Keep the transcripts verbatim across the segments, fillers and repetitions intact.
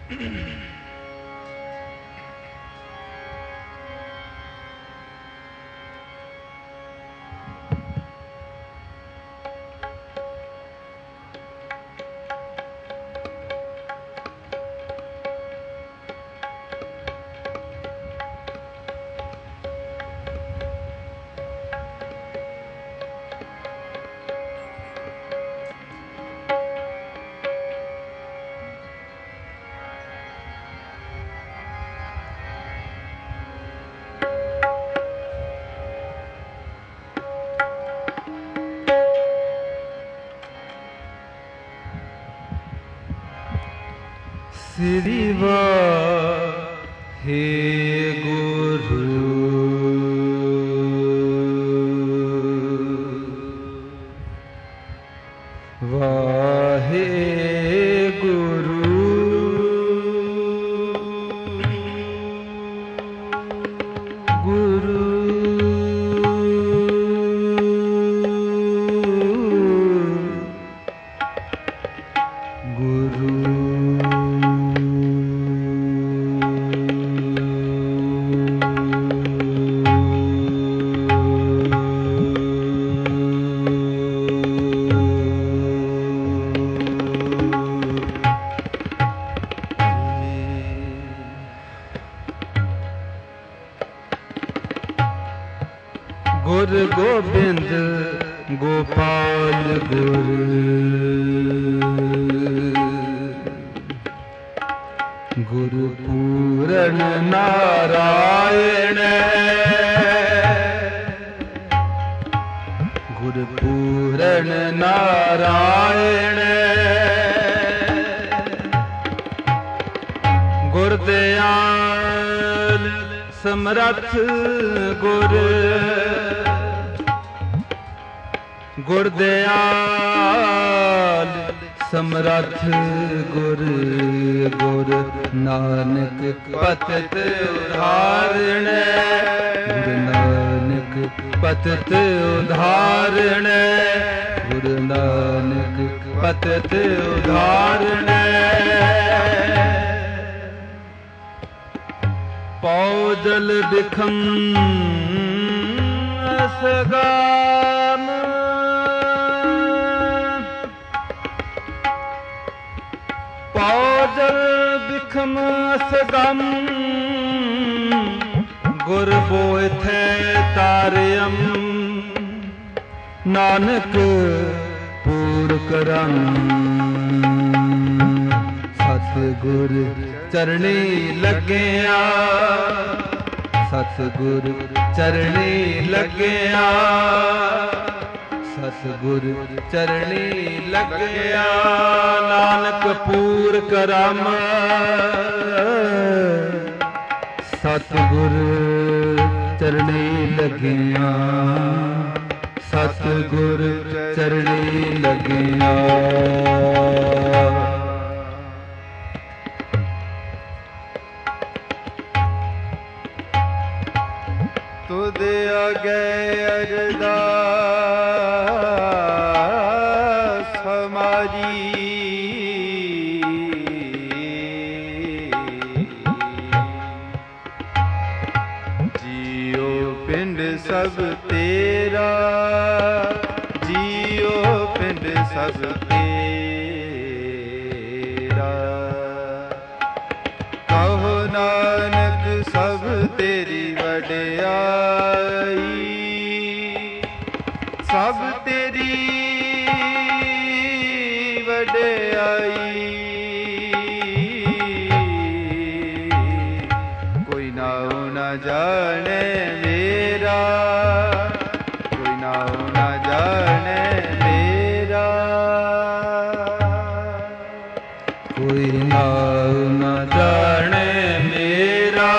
श्री वाहे गुरु वाहे गुरु गुरु गुरु गुर गोबिंद गोपाल गुर गुरु पूरन नारायण गुरु पूरन नारायण गुरदयाल समरथ गुर गुरदयाल समरथ गुर गुर नानक पतित उदाहरण गुरु नानक पतित उदाहरण गुरु नानक पतित उदाहरण पौजल बिखम असगाम पौजल बिखम असगम गुर बोएथे तारियम नानक पूर करम सतगुर चरणी लग्या सतगुर चरणी लग्या सतगुर चरणी लग्या नानक पूर करम सतगुर चरणी लग्या सतगुर चरणी लग्या तुदे आगे अरदास हमारी जियो पिंड सब तेरा जियो पिंड सब तेरा कहो नानक सब तेरी वड्याई सब तेरी वड्याई कोई नाऊ ना जाने मेरा कोई नाऊ ना जाने मेरा कोई नाऊ ना जाने मेरा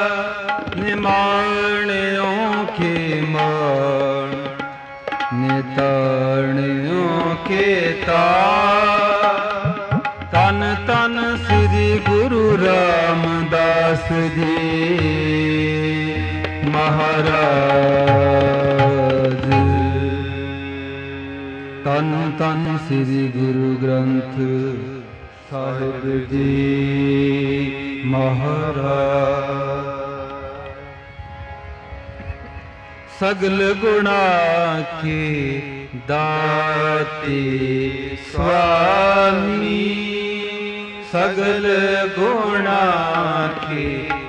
निमाणियों के मान निताणियों के तार तन तन श्री गुरु रामदास जी महाराज तन तन श्री गुरु ग्रंथ साहिब जी महाराज। सगल गुणा के दाते स्वामी, सगल गुणा के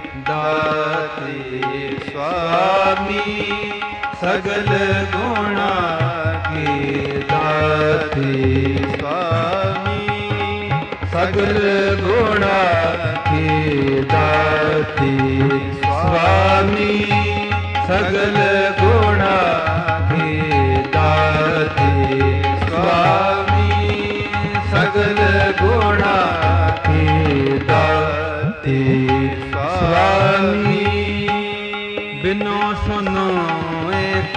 दाते स्वामी, सगल गुणा के दाते स्वामी, सगल गुणा के दाते स्वामी, सगल गुणा के दाते स्वामी, सगल गुणा के दाते स्वामी। बिनो सुनो एक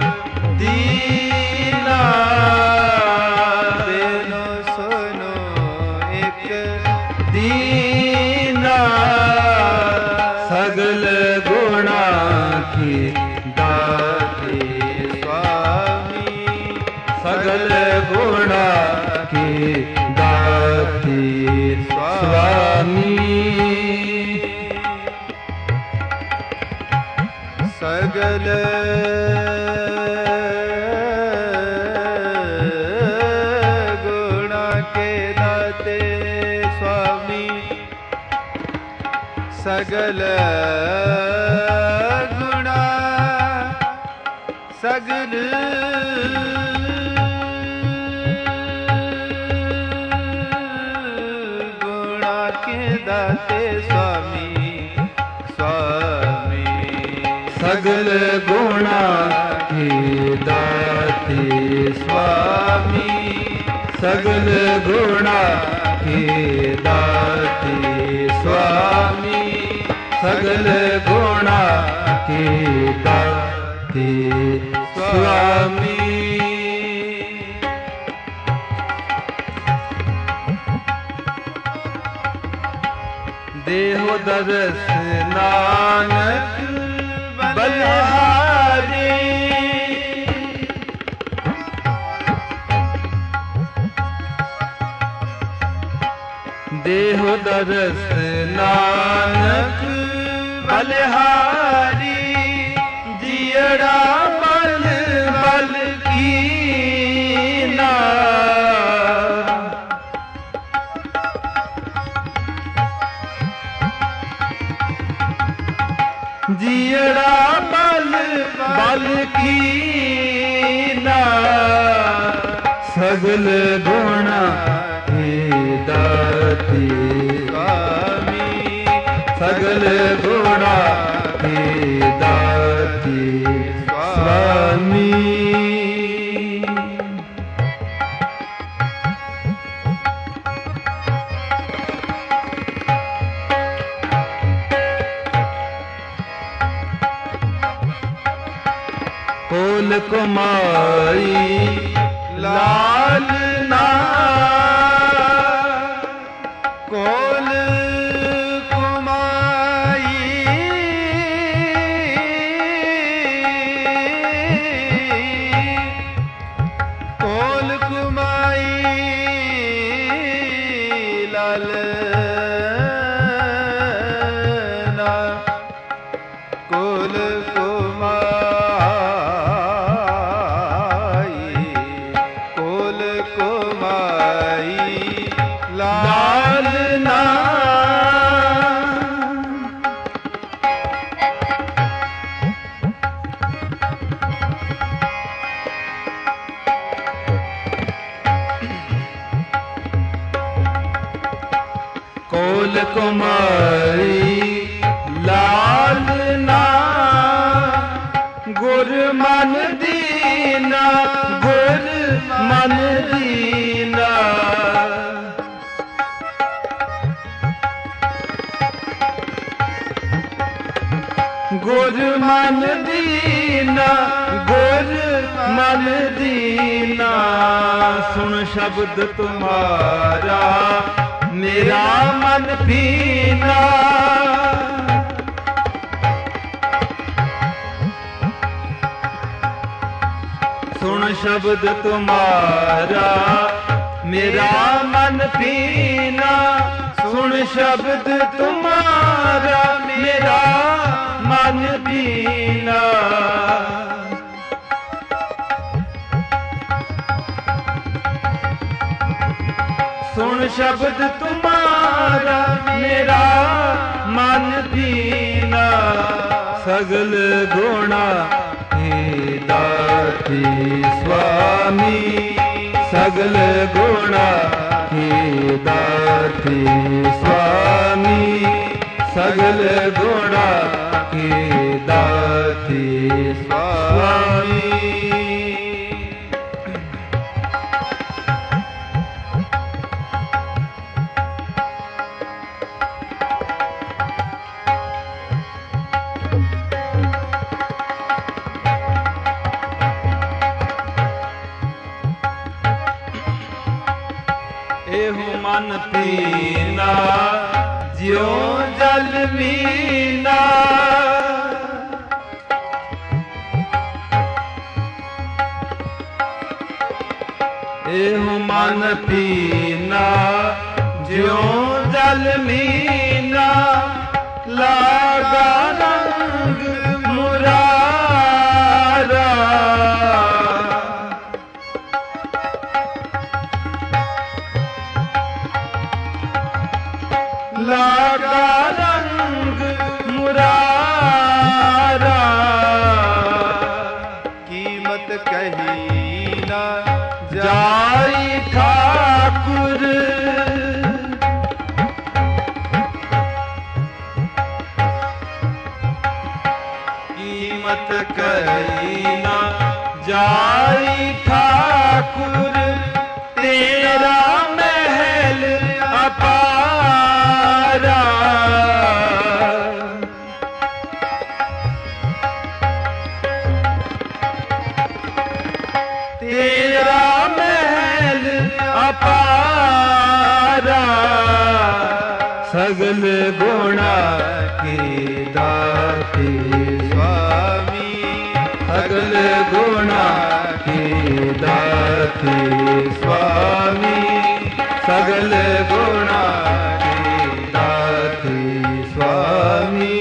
दीना, बिनो सुनो एक दीना, सगल गुणा के दाते स्वामी, सगल गुणा के दाते स्वामी। सगल गुणा के दाते स्वामी, सगल गुणा, सगल गुणा के दाते स्वामी, स्वामी। सगल गुणा के दाते स्वामी, सगल गुणा के दाते स्वामी, सगल गुणा के दाते स्वामी। देहो दरस नानक बलिहारी, देहो दरस नानक बलिहारी, जियड़ा बल बल कीना, जियड़ा बल बल कीना, सगल गुणा के दाते स्वामी, सगल गुणा के दाते स्वामी। कोल कुमारी लाल ना, कोल कुमाई कोल कुमाई लाल ना, कोल कुमाई, कोल कुमाई लाल ना, कोल कुमारी लाल ना, गुर मन दीना, गुर मन दीना, गुर मन दीना, गुर मन दीना। सुन शब्द तुम्हारा मेरा मन पीना, सुन शब्द तुम्हारा मेरा मन पीना सुन शब्द तुम्हारा मेरा मन पीना सुन शब्द तुम्हारा मेरा मन पीना सगल गुणा हे दाती स्वामी सगल गुणा हे दाती स्वामी सगल गुणा हे दाती स्वामी एहु मन पीना ज्यों जल मीना एहु मन पीना ज्यों जल मीना लागा रंग मुरारा लागा रंग मुरारा कीमत कही ना जाई ठाकुर कीमत कही ना जाई ठाकुर तेरा महल अपारा तेरा महल अपारा सगल गुणा के दाते स्वामी सगल गुणा के दाते स्वामी सगल गुणा के दाते स्वामी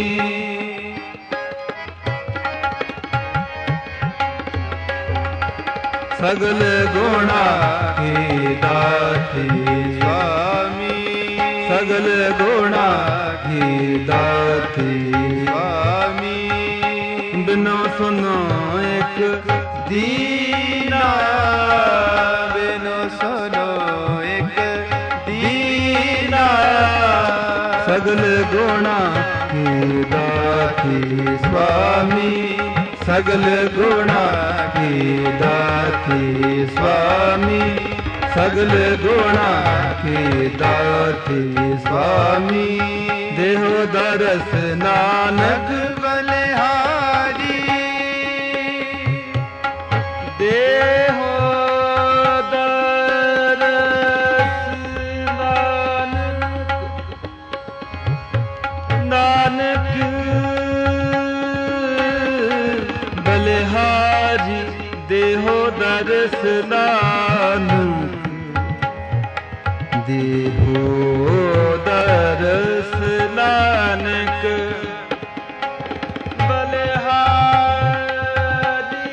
सगल गुणा के दाते स्वामी सगल गुणा के दाते स्वामी बिनो सुनो एक दीना बिनो सुनो एक दीना सगल गुणा के दाते स्वामी सगल गुणा के दाते स्वामी सगल गुणा के दाते स्वामी देहो दरस नानक बलिहारी देहो दरस नानक नानक बलिहारी देहो दरस नानक देहो दरस नानक बलिहारी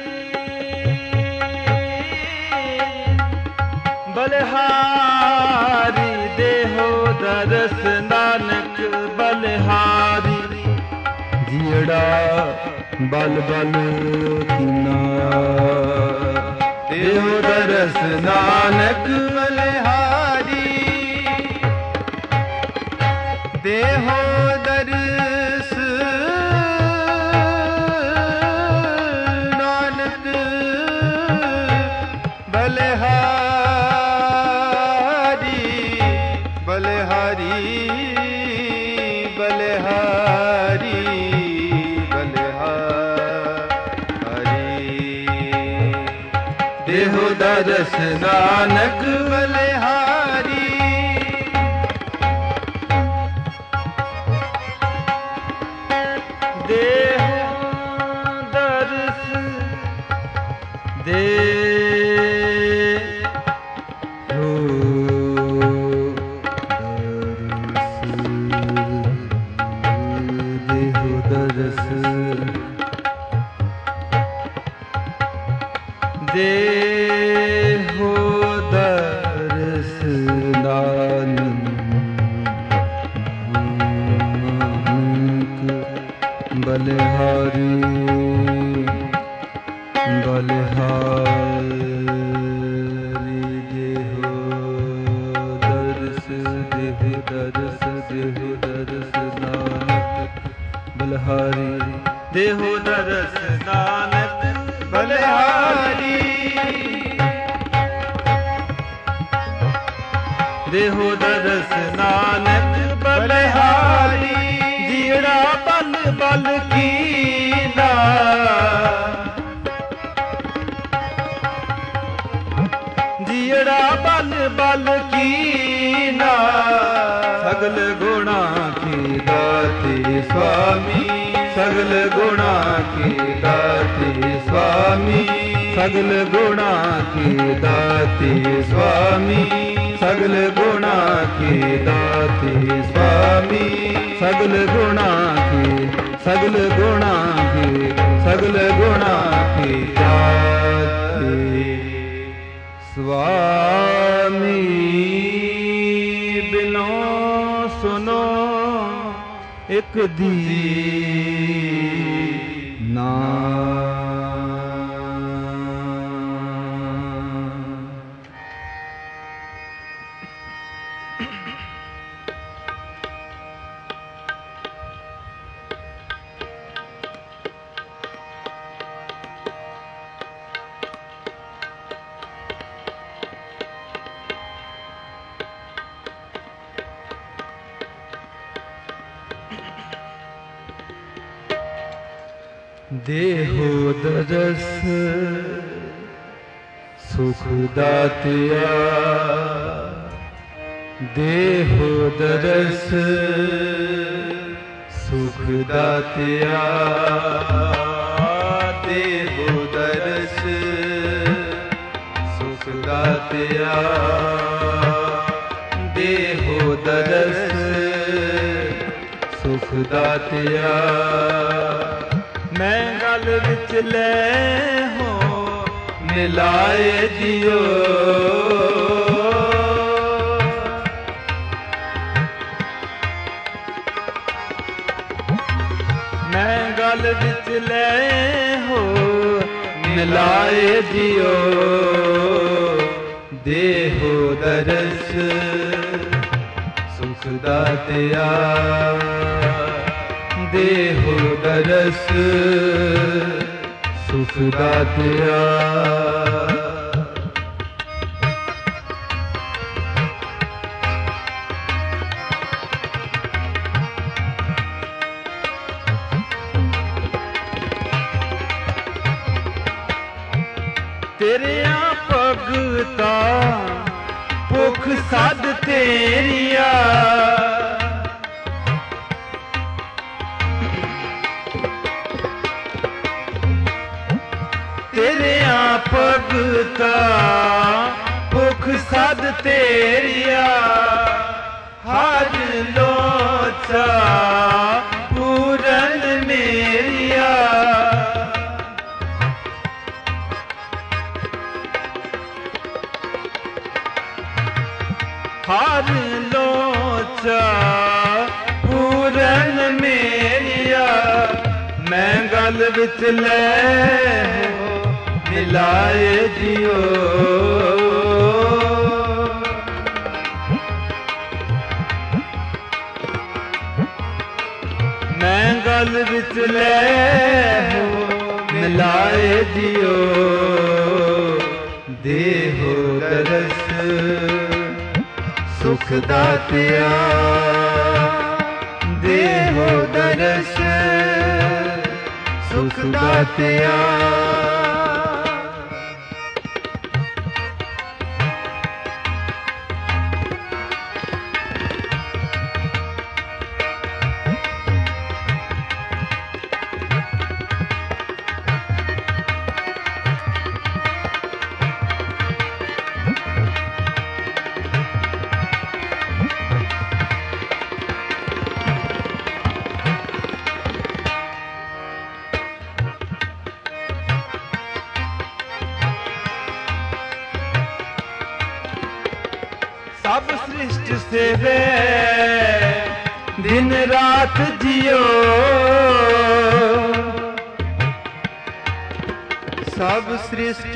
बलिहारी देहो दरस नानक बलिहारी जियड़ा बल बल कीना देहो दरस नानक बलिहारी देहो दरस नानक बलिहारी बलिहारी बलिहारी देहो दरस नानक बलिहारी देहो दरस देहो देहो दर्श नानक बलिहारी बलिहारी देहो दर्श देहो दर्श देहो दर्श नानक बलिहारी देहो दर्श नानक बलिहारी देहो दर्श नानक बलिहारी जीड़ा बल बल कीना जीड़ा बल बल कीना सगल गुणा की दाती स्वामी सगल गुणा की दाती स्वामी सगल गुणा की दाती स्वामी सगल गुणा की दाती स्वामी सगल गुणा की सगल गुणा की सगल गुणा की दाती स्वामी बिनो सुनो एक दीना देहो दरस सुख दातिया देहो दरस सुख दातिया देहो दरस सुख दातिया देहो दरस सुख दातिया मैं गल विच ले हो मिलाए जियो मैं गल विच ले हो मिलाए जियो देहो दरस सुख दातिया देहो दरस सुख दातिया तेरिया भगता भुख सद तेरिया तेरिया भगता भुख सद तेरिया हर लोचा पूरन मेरिया हर लोचा पूरन मेरिया मैं गल विच ले मिलाए जियो मैं गल विच ले मिलाए जियो देहो दरस सुख दातिया देहो दरस सुख दातिया ਸਭ ਸ੍ਰਿਸ਼ਟ ਸੇਵੇ ਦਿਨ ਰਾਤ ਜਿਉ ਸਭ ਸ੍ਰਿਸ਼ਟ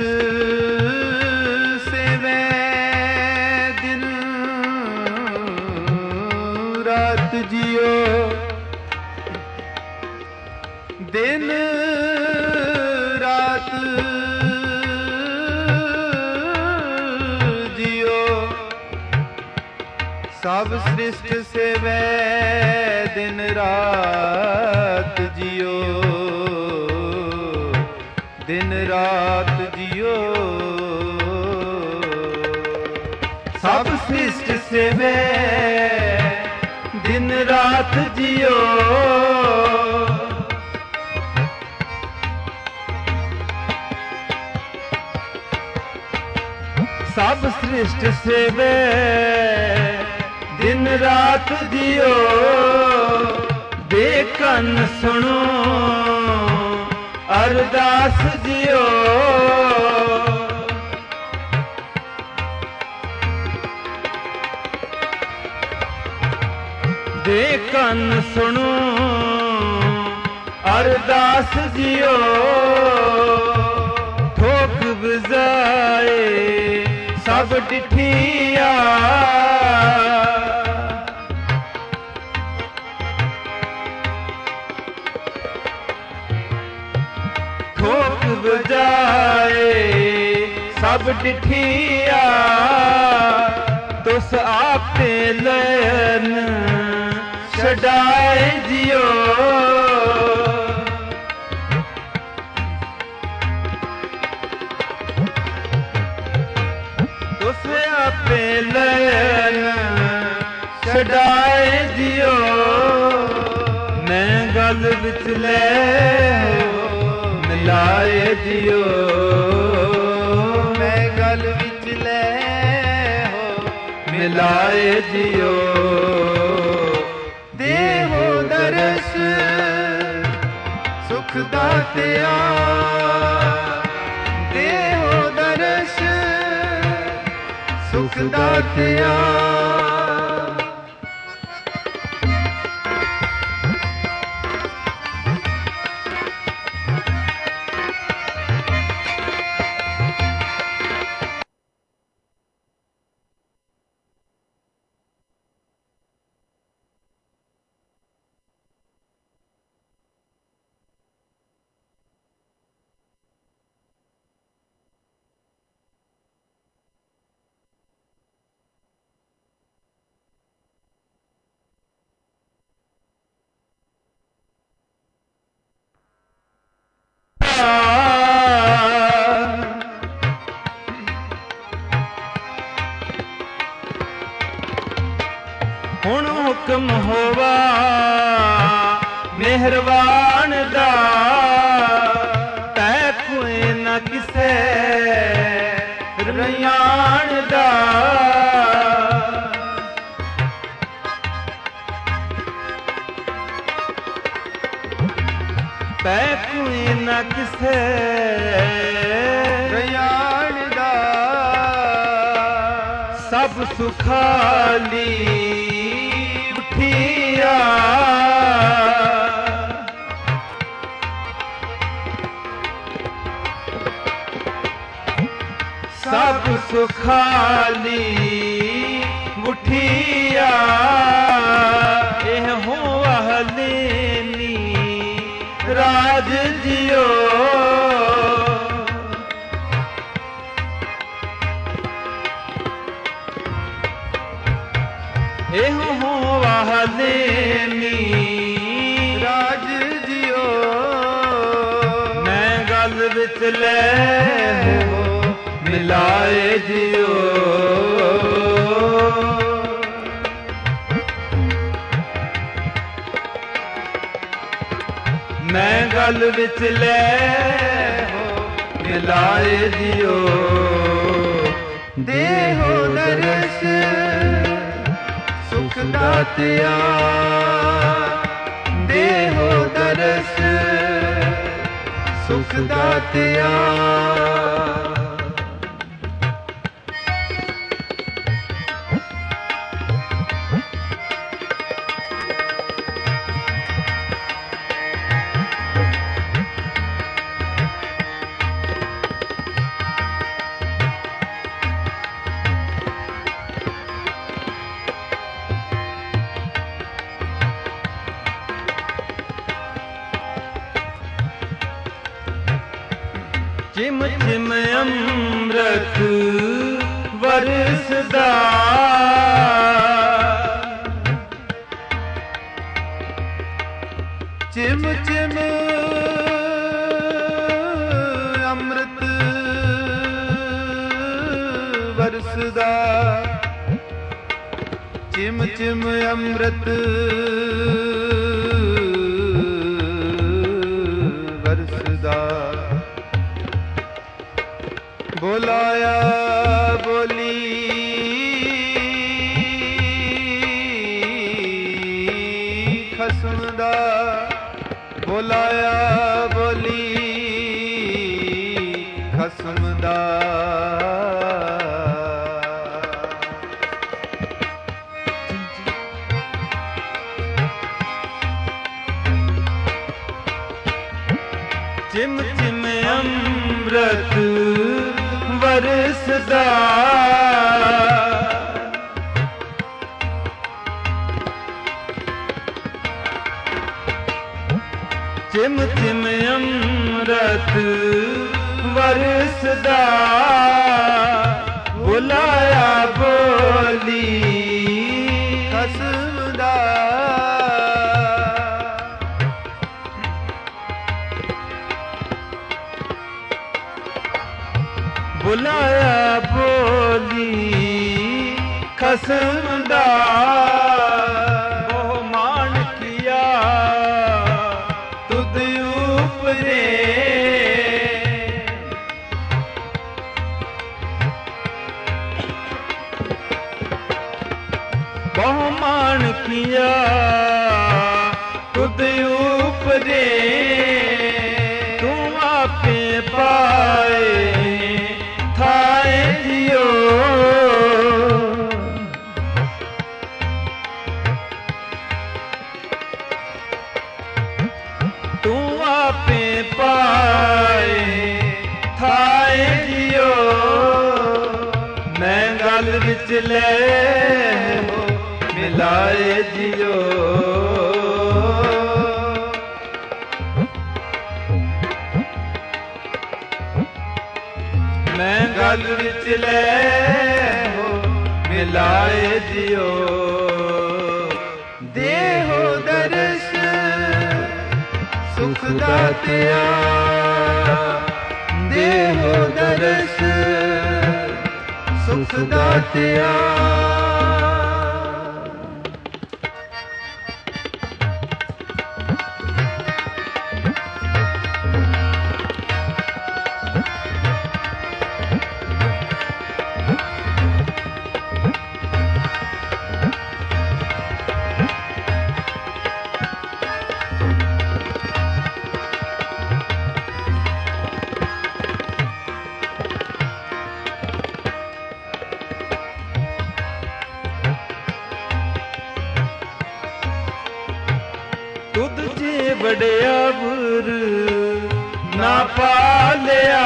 ਸੇਵੇ ਦਿਨ ਰਾਤ ਜਿਉ ਦਿਨ ਰਾਤ ਜਿਉ ਸਭ ਸ੍ਰਿਸ਼ਟ ਸੇਵੇ ਦਿਨ ਰਾਤ ਜਿਉ ਦਿਨ ਰਾਤ ਜਿਉ ਸਭ ਸ੍ਰਿਸ਼ਟ ਸੇਵੇ ਦਿਨ ਰਾਤ ਜਿਉ ਸਭ ਸ੍ਰਿਸ਼ਟ ਸੇਵੇ ਦਿਨ ਰਾਤ ਜਿਉ ਦੇ ਕੰਨ ਸੁਣੋ ਅਰਦਾਸ ਜਿਉ ਦੇ ਕੰਨ ਸੁਣੋ ਅਰਦਾਸ ਜਿਉ ਠੋਕ ਵਜਾਏ ਸਭ ਡਿਠੀਆ ਠੋਕ ਵਜਾਏ ਸਭ ਡਿਠੀਆ ਤੁਸ ਆਪੇ ਲੈਨ ਛਡਾਏ ਜਿਉ ਤੁਸ ਆਪੇ ਲੈਨ ਛਡਾਏ ਜਿਉ ਮੈਂ ਗਲ ਵਿੱਚ ਲੈ ਮਿਲਾਏ ਜਿਉ ਮੈਂ ਗਲ ਵਿੱਚ ਲੈ ਹੋ ਮਿਲਾਏ ਜਿਉ ਦੇਹੋ ਦਰਸ ਸੁਖ ਦਾਤਿਆ ਦੇਹੋ ਦਰਸ ਸੁਖ ਦਾਤਿਆ ਹੁਣ ਹੁਕਮ ਹੋਵਾ ਮਿਹਰਬਾਨ ਦਾ ਤੈ ਕੋਈ ਨਾ ਕਿਸੇ ਰਿਆਣ ਦਾ ਤੈ ਕੋਈ ਨਾ ਕਿਸੇ ਰਿਆਣ ਦਾ ਸਭ ਸੁਖਾਲੀ ਉਠਿਆ ਸਭ ਸੁਖਾਲੀ ਉਠਿਆ ਇਹ ਹੋ ਹਲੇਨੀ ਰਾਜ ਜਿਉ ਇਹੋ ਹੋ ਵਾਹਲੇਨੀ ਰਾਜ ਜਿਉ ਮੈਂ ਗਲ ਵਿੱਚ ਲੈ ਹੋ ਮਿਲਾਏ ਜਿਉ ਮੈਂ ਗਲ ਵਿੱਚ ਲੈ ਹੋ ਮਿਲਾਏ ਜਿਉ ਦੇਹੋ ਦਰਸ ਸੁਖ ਦਾਤਿਆ ਦੇਹੋ ਦਰਸ ਸੁਖ ਦਾਤਿਆ ਚਿਮ ਚਿਮ ਅੰਮ੍ਰਿਤ ਵਰਸਦਾ ਚਿਮ ਚਿਮ ਅੰਮ੍ਰਿਤ ਵਰਸਦਾ ਚਿਮ ਚਿਮ ਅੰਮ੍ਰਿਤ ਵਰਸਦਾ ਬੁਲਾਇਆ ਬੋਲੀ ਖਸਮ ਦਾ ਬੁਲਾਇਆ ਬੋਲੀ ਖਸਮ ਦਾ ਚਿਮ ਚਿਮ ਅੰਮ੍ਰਿਤ ਵਰਸਦਾ ਚਿਮ ਚਿਮ ਅੰਮ੍ਰਿਤ ਵਰਸਦਾ ਬੁਲਾਇਆ ਬੋਲੀ ਖਸਮ ਦਾ ਬੁਲਾਇਆ ਬੋਲੀ ਖਸਮ ਦਾ ਉਹ ਮਾਣ ਕੀਆ ਤੁਧ ਉਪਰੇ ਬਹੁ ਮਾਣ ਕੀਆ ਤੁਧ ਉਪਰੇ ਤੂੰ ਆਪੇ ਪਾਏ ਥਾਏ ਜਿਓ ਤੂੰ ਆਪੇ ਪਾਏ ਥਾਏ ਜਿਓ ਮੈਂ ਗਲ ਵਿੱਚ ਲੈ ਮਿਲਾਏ ਜਿਓ ਮੈਂ ਗਲ ਵਿੱਚ ਲੈ ਹੋ ਮਿਲਾਏ ਜਿਓ ਦੇਹੋ ਦਰਸ ਸੁਖ ਦਾਤਿਆ ਦੇਹੋ ਦਰਸ ਸੁਖ ਦਾਤਿਆ ਤੁਧ ਜੇ ਵਡਿਆ ਬੁਰ ਨਾ ਪਾਲਿਆ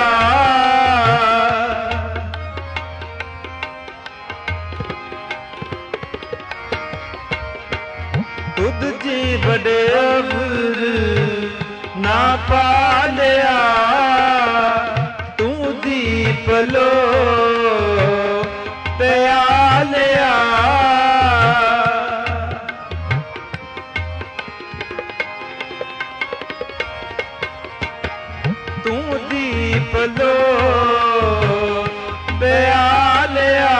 ਤੁਧ ਜੇ ਵਡਿਆ ਬੁਰ ਨਾ ਪਾਲਿਆ ਤੂੰ ਦੀਪ ਲੋ ਪਿਆਲਿਆ ਤੂੰ ਦੀਪ ਲੋ ਪਿਆਲਿਆ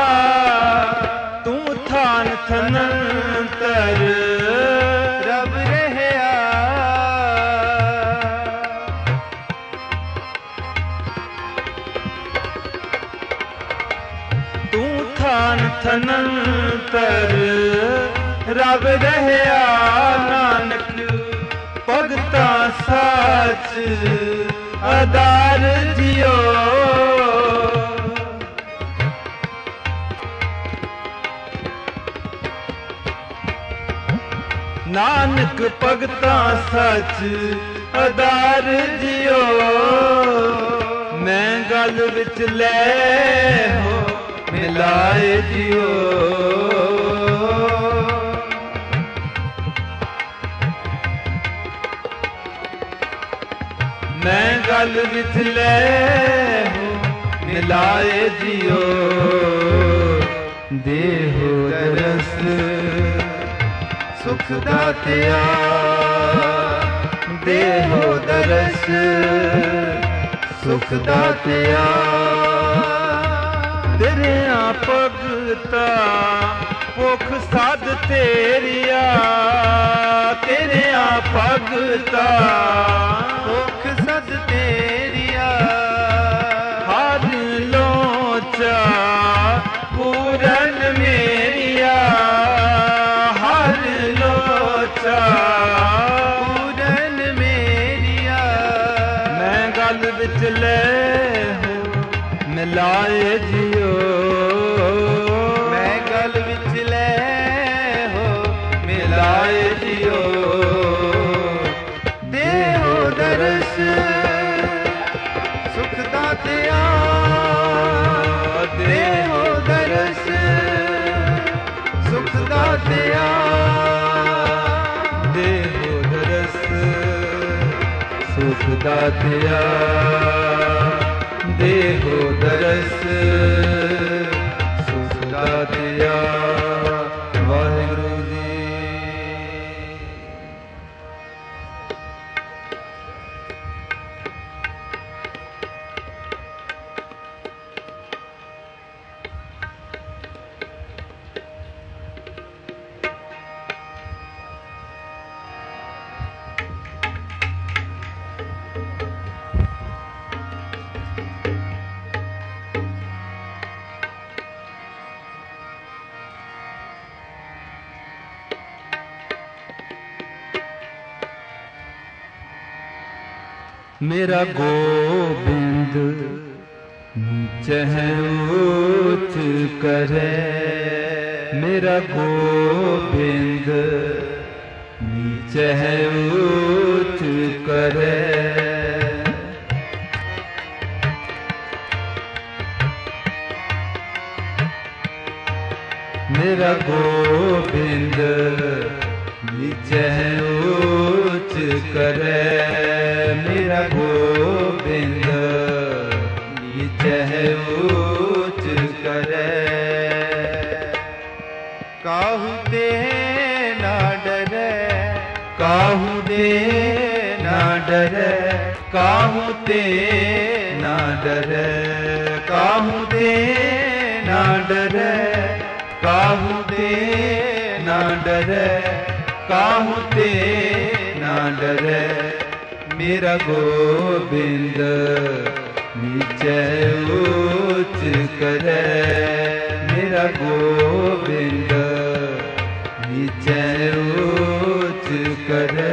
ਤੂੰ ਥਾਨ ਥਨੰਤਰ ਰਬ ਰਹਿਆ ਤੂੰ ਥਾਨ ਥਨੰਤਰ ਰਬ ਰਹਿਆ ਨਾਨਕ ਭਗਤਾਂ ਸਾਚ ਅਦਾਰ ਜਿਓ ਨਾਨਕ ਭਗਤਾਂ ਸੱਚ ਅਦਾਰ ਜਿਓ ਮੈਂ ਗਲ ਵਿੱਚ ਲੈ ਹੋ ਮਿਲਾਏ ਜਿਓ ਮੈਂ ਗਲ गल विच ले हो मिलाए जियो देहो दरस सुख दातिया देहो दरस सुख दातिया दरिया भगता भुख साध तेरिया तेरिया भगता भुख सद तेरिया हर लोचा पूरन मेरिया हर लोचा पूरन मेरिया मैं गल विच ले हो मिलाए जियो मैं गल विच ले हो मिलाए जियो देहो दरस सुख दातिया देहो दरस सुख दातिया देहो दरस सुख दातिया देहो दरस सुख दातिया वाहिगुरु जी। मेरा गोबिंद नीचे है ऊंच करे मेरा गोबिंद नीचे है ऊंच करे मेरा गोबिंद नीचे है ऊंच करे मेरा गोबिंद नीचे है ऊंच करे काहू दे ना डरे काहू दे ना डरे काहू ते ना डरे काहू दे ना डरे काहू ते ना डरे काहू ते ना डरे मेरा गोबिंद नीचे ऊंच करे मेरा गोबिंद नीचे ऊंच करे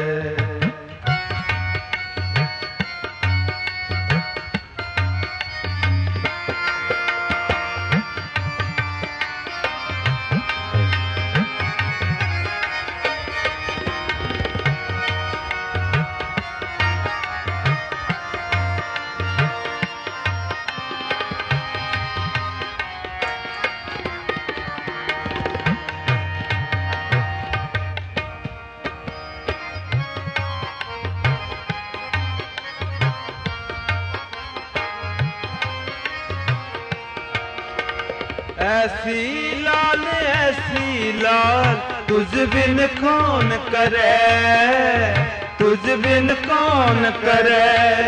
ऐसी लाल ऐसी लाल तुझ बिन कौन करे तुझ बिन कौन करे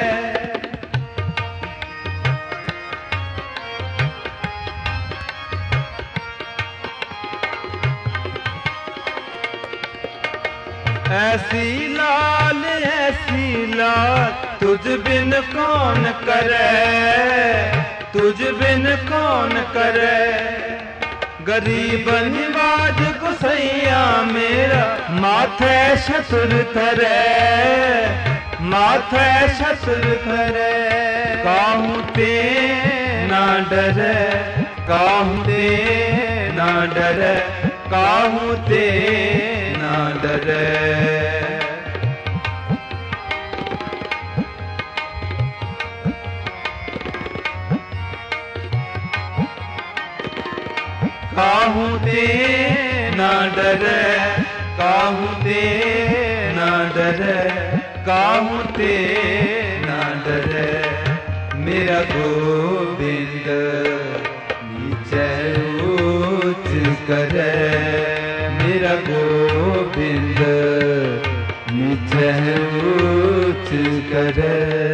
ऐसी लाल ऐसी लाल तुझ बिन कौन करे तुझ बिन कौन करे गरीब निवाज गुसैया मेरा माथे शतुर करे माथे शतुर करे काहू ते ना डरे काहू ते ना डरे काहू ते ना डरे काहू ते ना डरे काहू ते ना डरे काहू ते ना डरे मेरा गोविंद नीचे ऊंच करे, मेरा गोविंद नीचे ऊंच करे।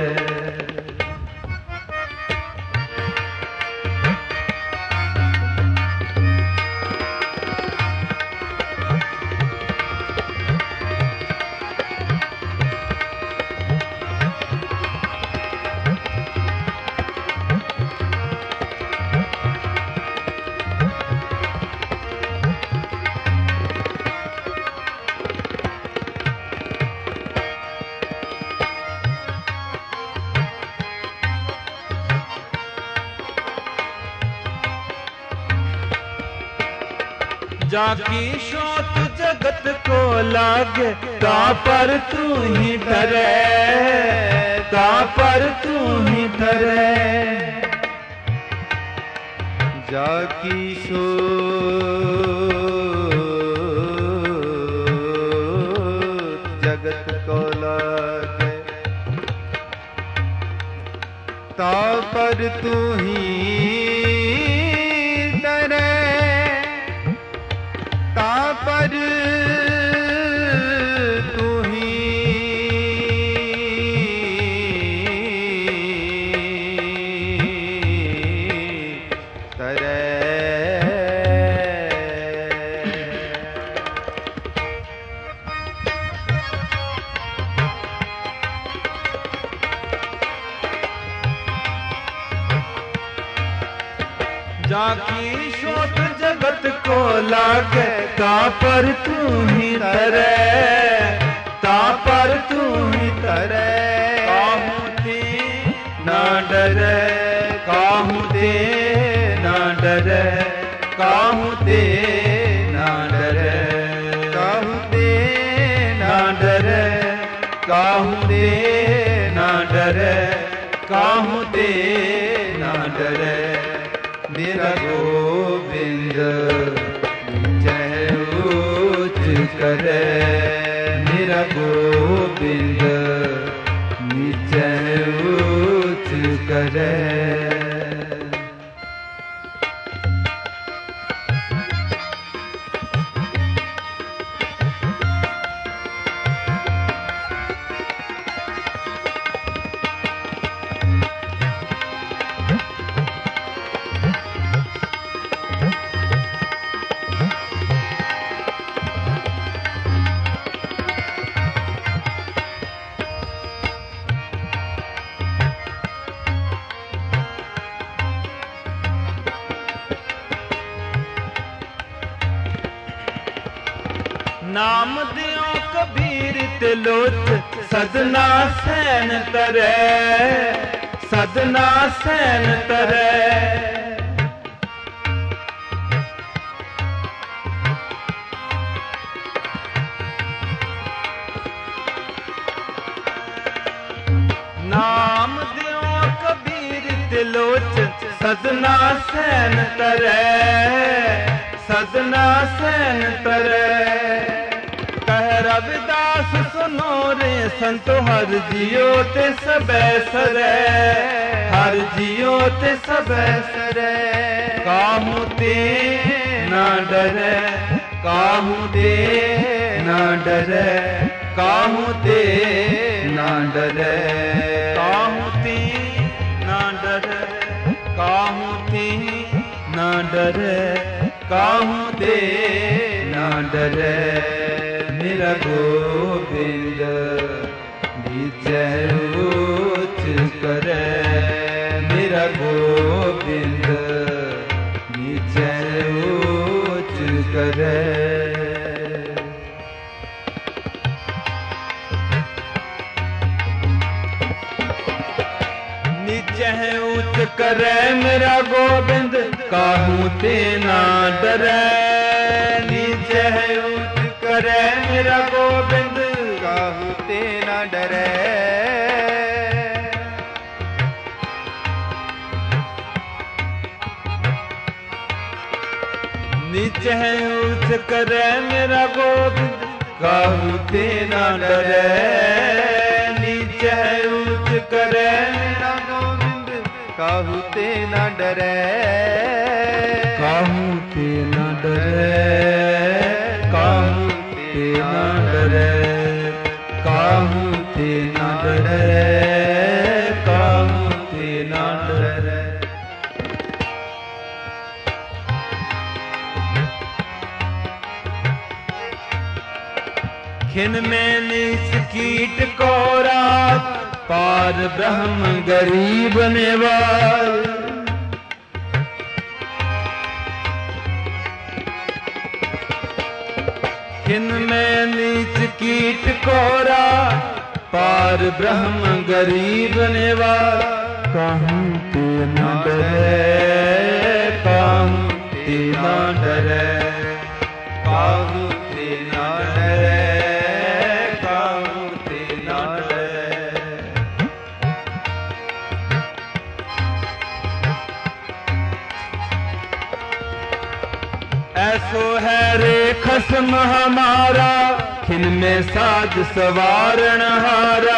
जाकी शोत जगत को लागे, ता पर तू ही धरे, ता पर तू ही धरे। जाकी शोत जगत को लागे, ता पर तू ही धरे, ता पर तू ही तरे। जाकी शोत जगत को लागे, ता पर तू ही तरे, ता पर तू ही तरे। काहू ते ना डरे, काहू ते ना डरे, काहू ते ना डरे, काहू ते ना डरे, काहू ते ना डरे, काहू ते ना डरे। मेरा गोविंद नीचे ऊंच करे, मेरा गोविंद नीचे ऊंच करे। नाम दियो कबीर ते लोच, सदना सैन तरे, सदना सैन तरे। नाम दियो कबीर ते लोच, सदना सैन तरे, सदना सैन तरे। कह रविदास सुनो रे संतो, हर जियो ते सबे सरे, हर जियो ते सबे सरे। काहू ते ना डरे, काहू ते ना डरे, काहू ते ना डरे, काहू ते ना डरे, काहू ते ना डरे, काहू ते ना डरे। मेरा गोविंद नीचे ऊंच करे, मेरा गोविंद नीचे ऊंच करे। नीचे ऊंच करे मेरा गोविंद, काहू ते ना डरे। नीचे ऊंच करे मेरा गोविंद, काहू ते ना डरे। नीचे ऊंच करे मेरा गोविंद, काहू ते ना डरे। नीचे ऊंच करे मेरा गोविंद, काहू ते न डरै काहू ते न डरै काहू ते न डरै काहू ते न डरै काहू ते न डरै। खिन में नीच कीट कोरा पार ब्रह्म गरीब निवार। खिन में नीच कीट कोरा पार ब्रह्म गरीब निवार। काहू ते न डरै काहू ते न डरै काहू ते न डरै काहू ते न डरै। ऐसो है रे खस्म हमारा खिन में साज सवारण हारा।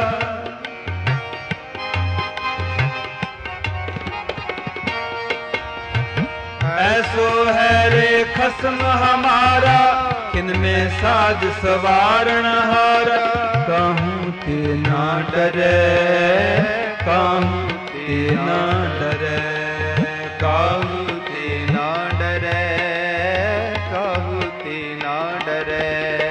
ऐसो है रे खस्म हमारा खिन में साज सवारण हारा। काहू ते ना डरै काहू ते ना डरै काहू ते न डरै काहू ते न डरै।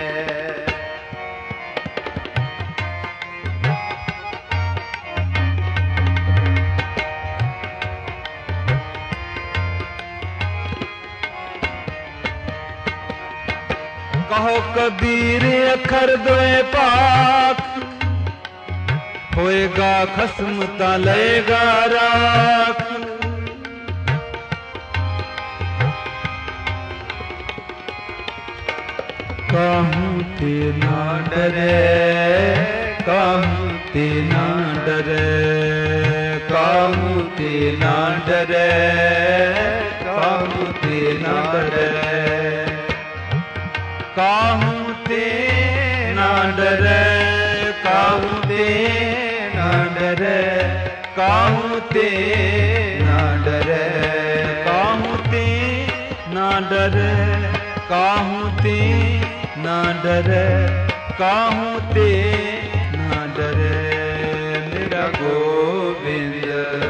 कहो कबीर अखर दोए पाक होएगा खस्म ता लेगा राख। काहू ते ना डरै काहू ते ना डरै काहू ते ना डरै काहू ते ना डरै काहू ते ना डरै काहू ते ना डरै काहू ते ना डरै काहू ते ना डरै काहू ते ना डरै काहू ते ना डरै। मेरा गोविंद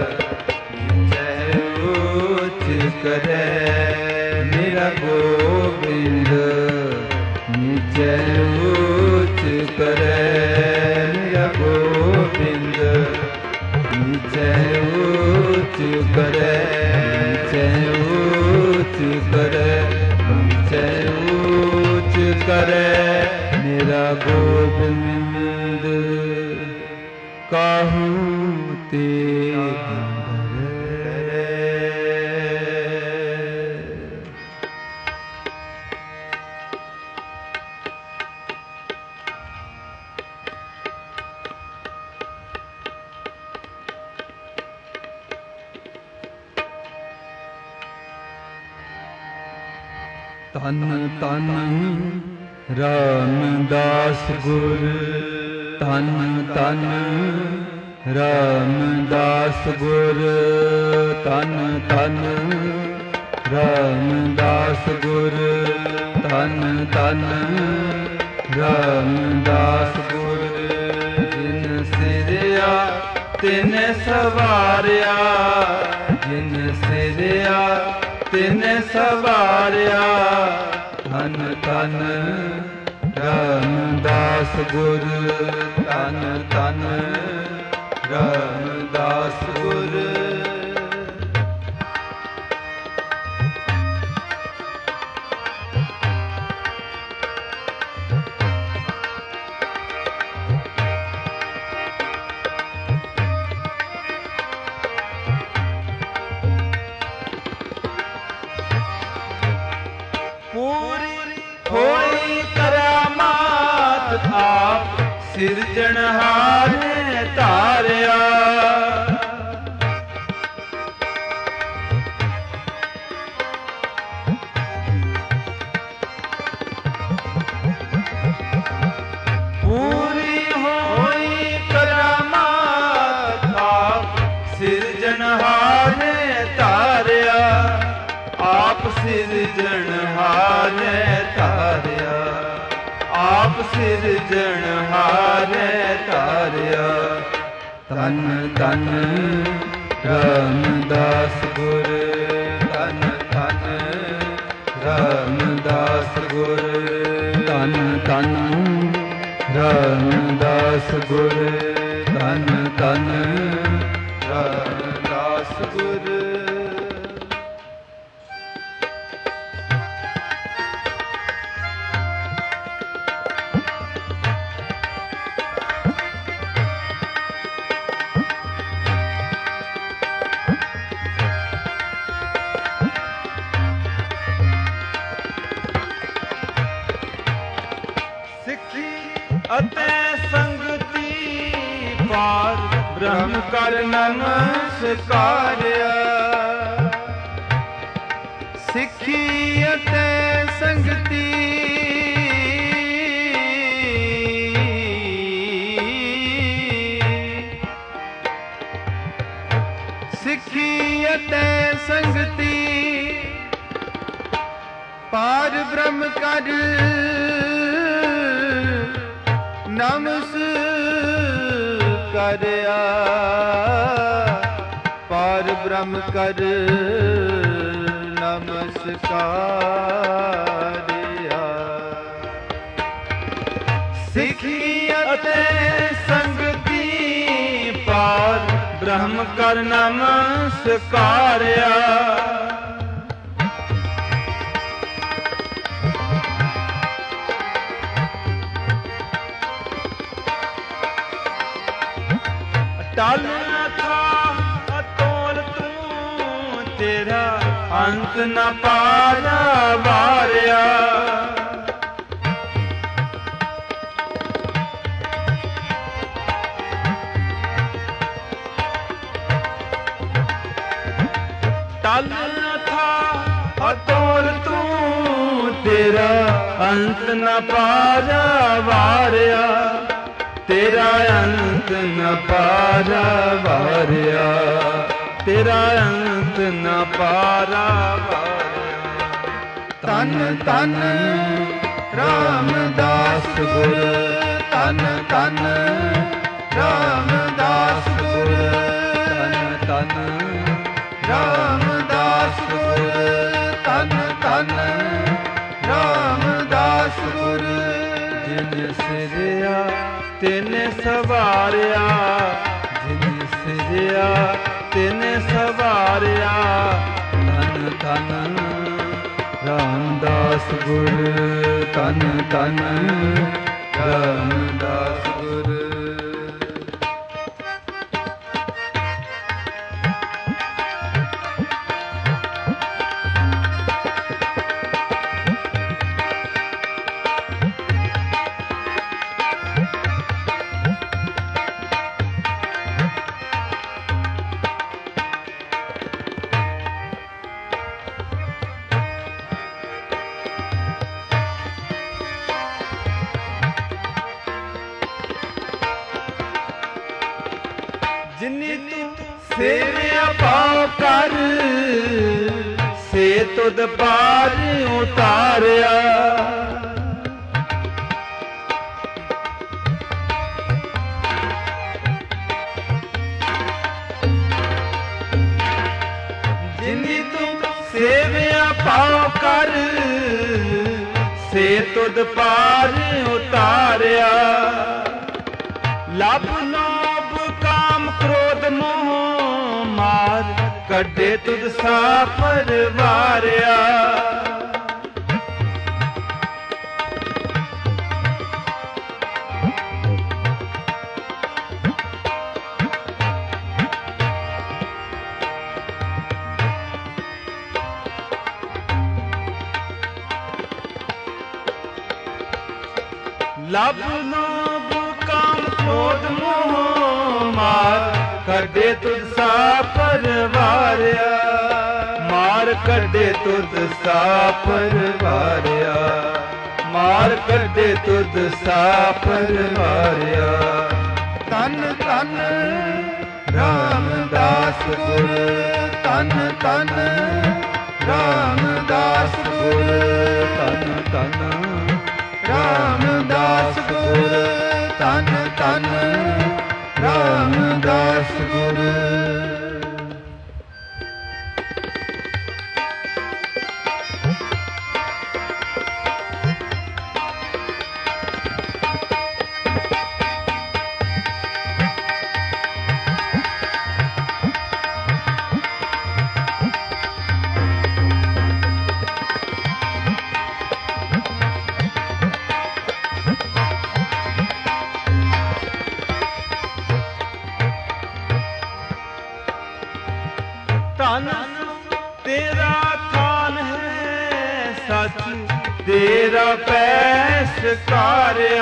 नीचे ऊंच करे मेरा गोविंद नीचे ऊंच करे मेरा गोविंद नीचे ऊंच करे नीचे ऊंच करे नीचे ऊंच करे मेरा गोविंद। काहू ते डरै। तन तन रामदास गुर तन तन रामदास गुर तन तन रामदास गुर तन तन रामदास गुर। जिन सिरया तिन सवारिया जिन सिरया तिन सवारिया धन धन रामदास गुर धन धन रामदास गुर। होई करामात आप सिरजनहार ने तारया। पूरी होई करामात आप सिरजन ਹਾਰੇ ਧਾਰਿਆ, ਆਪ ਸਿਰਜਣਹਾਰੇ ਧਾਰਿਆ, ਆਪ ਸਿਰਜਣਹਾਰੇ ਧਾਰਿਆ। ਧੰਨ ਧੰਨ ਰਾਮਦਾਸ ਗੁਰ, ਧੰਨ ਧੰਨ ਰਾਮਦਾਸ ਗੁਰ, ਧੰਨ ਧੰਨ ਰਾਮਦਾਸ ਗੁਰ, ਧੰਨ ਧੰਨ ਰਾਮਦਾਸ ਗੁਰ। ਅਤੇ ਸੰਗਤੀ ਪਾਰ ਬ੍ਰਹਮ ਕਰ ਨਮਸਕਾਰਿਆ। ਸਿੱਖੀ ਅਤੇ ਸੰਗਤੀ ਸਿੱਖੀ ਅਤੇ ਸੰਗਤੀ ਪਾਰ ਬ੍ਰਹਮ ਕਰ ਨਮਸਕਾਰਿਆ, ਪਾਰ ਬ੍ਰਹਮ ਕਰ ਨਮਸਕਾਰਿਆ। ਸਿੱਖੀ ਅਤੇ ਸੰਗਤੀ ਪਾਰ ਬ੍ਰਹਮ ਕਰ ਨਮਸਕਾਰਿਆ। ਟਲ ਥਾ ਅਤੋਲ ਤੂੰ, ਤੇਰਾ ਅੰਤ ਨ ਪਾਰਾ ਵਾਰਿਆ। ਟਲ ਥਾ ਅਤੋਲ ਤੂੰ, ਤੇਰਾ ਅੰਤ ਨ ਪਾਰਾ ਵਾਰਿਆ। ਤੇਰਾ ਅੰਤ ਨ ਪਾਰਾ ਵਾਰਿਆ, ਤੇਰਾ ਅੰਤ ਨ ਪਾਰਾ ਵਾਰਿਆ। ਧੰਨ ਧੰਨ ਰਾਮਦਾਸ ਗੁਰ, ਧੰਨ ਧੰਨ ਰਾਮਦਾਸ ਗੁਰ, ਧੰਨ ਧੰਨ ਰਾਮਦਾਸ ਗੁਰ, ਧੰਨ ਧੰਨ ਰਾਮਦਾਸ ਗੁਰ। ਜਿਨ ਸਿਰਿਆ ਤਿਨੇ ਸਵਾਰਿਆ, ਜਿਨ ਸਿਰਿਆ ਤਿਨੇ ਸਵਾਰਿਆ। ਧੰਨ ਧੰਨ ਰਾਮਦਾਸ ਗੁਰ, ਧੰਨ ਧੰਨ ਰਾਮਦਾਸ ਗੁਰ। ਜਿਨੀ ਤੂੰ ਸੇਵਿਆ ਪਾਉ ਕਰ, ਸੇ ਤੁਧ ਪਾਰ ਉਤਾਰਿਆ। ਜਿਨੀ ਤੂੰ ਸੇਵਿਆ ਪਾਉ ਕਰ, ਸੇ ਤੁਧ ਪਾਰ ਉਤਾਰਿਆ। ਲੱਭ ਲੋਭ ਕਾਮ ਕ੍ਰੋਧ ਮੋਹ ਮਾਰ, ਕੱਢੇ ਤੁਧ ਸਾ ਪਰਵਾਰਿਆ। ਲੱਭ ਲੋਭ ਕਾਮ ਕ੍ਰੋਧ ਮੋਹ ਮਾਰ, ਕੱਢੇ ਤੁਧ ਸਾ ਪਰਵਾਰਿਆ। ਮਾਰ ਕੱਢੇ ਤੁਧ ਸਾ ਪਰਵਾਰਿਆ, ਮਾਰ ਕੱਢੇ ਤੁਧ ਸਾ ਪਰਵਾਰਿਆ। ਧੰਨ ਧੰਨ ਰਾਮਦਾਸ ਰਾਮਦਾਸ ਗੁਰ ਧੰਨ ਧੰਨ ਰਾਮਦਾਸ ਗੁਰ ਧੰਨ ਧੰਨ ਰਾਮਦਾਸ ਗੁਰ ਧੰਨ ਧੰਨ ਰਾਮਦਾਸ ਗੁਰ। तेरा थान है सच तेरा पैस कार्या।